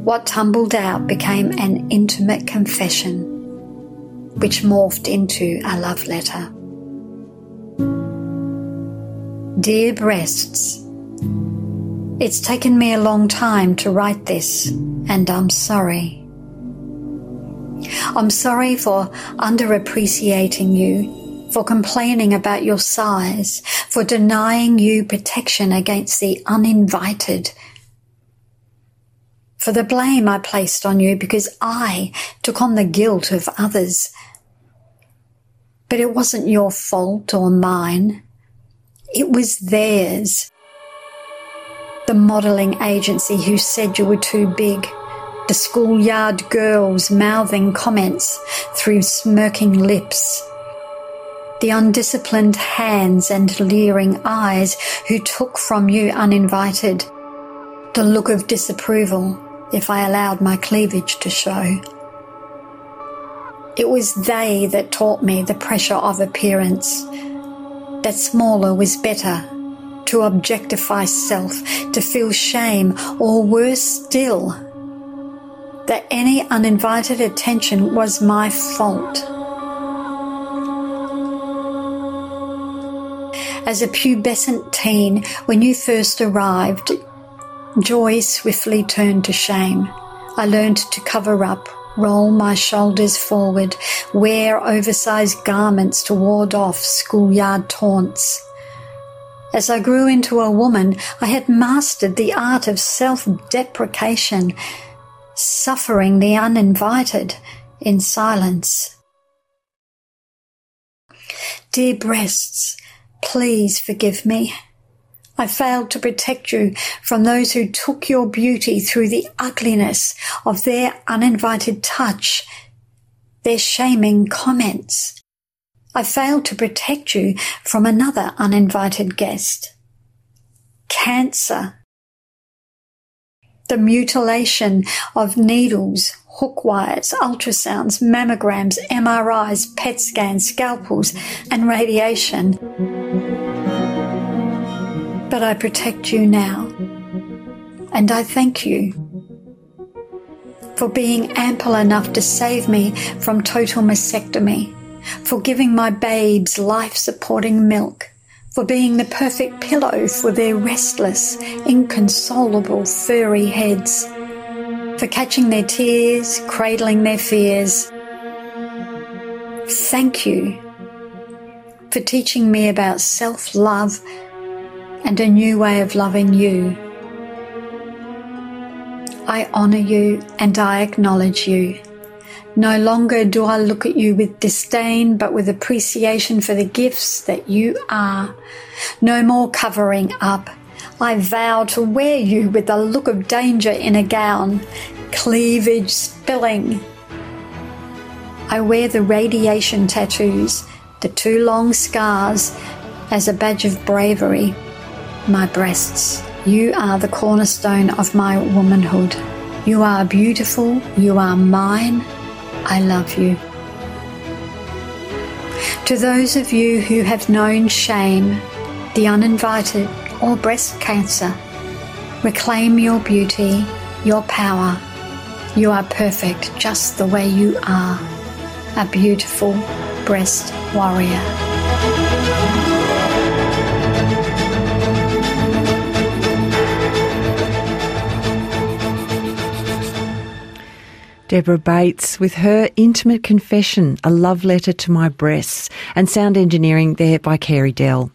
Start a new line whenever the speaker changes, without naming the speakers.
What tumbled out became an intimate confession, which morphed into a love letter. Dear breasts, it's taken me a long time to write this, and I'm sorry. I'm sorry for underappreciating you, for complaining about your size, for denying you protection against the uninvited, for the blame I placed on you because I took on the guilt of others. But it wasn't your fault or mine. It was theirs. The modelling agency who said you were too big, the schoolyard girls mouthing comments through smirking lips, the undisciplined hands and leering eyes who took from you uninvited, the look of disapproval if I allowed my cleavage to show. It was they that taught me the pressure of appearance, that smaller was better, to objectify self, to feel shame, or worse still, that any uninvited attention was my fault. As a pubescent teen, when you first arrived, joy swiftly turned to shame. I learned to cover up, roll my shoulders forward, wear oversized garments to ward off schoolyard taunts. As I grew into a woman, I had mastered the art of self-deprecation, suffering the uninvited in silence. Dear breasts, please forgive me. I failed to protect you from those who took your beauty through the ugliness of their uninvited touch, their shaming comments. I failed to protect you from another uninvited guest. Cancer. The mutilation of needles, hook wires, ultrasounds, mammograms, MRIs, PET scans, scalpels, and radiation. But I protect you now, and I thank you for being ample enough to save me from total mastectomy, for giving my babes life-supporting milk, for being the perfect pillow for their restless, inconsolable, furry heads, for catching their tears, cradling their fears. Thank you for teaching me about self-love and a new way of loving you. I honour you and I acknowledge you. No longer do I look at you with disdain, but with appreciation for the gifts that you are. No more covering up. I vow to wear you with the look of danger in a gown, cleavage spilling. I wear the radiation tattoos, the 2 long scars, as a badge of bravery. My breasts, you are the cornerstone of my womanhood. You are beautiful, you are mine, I love you. To those of you who have known shame, the uninvited, or breast cancer, reclaim your beauty, your power. You are perfect just the way you are, a beautiful breast warrior.
Deborah Bates with her intimate confession, A Love Letter to My Breasts, and sound engineering there by Carey Dell.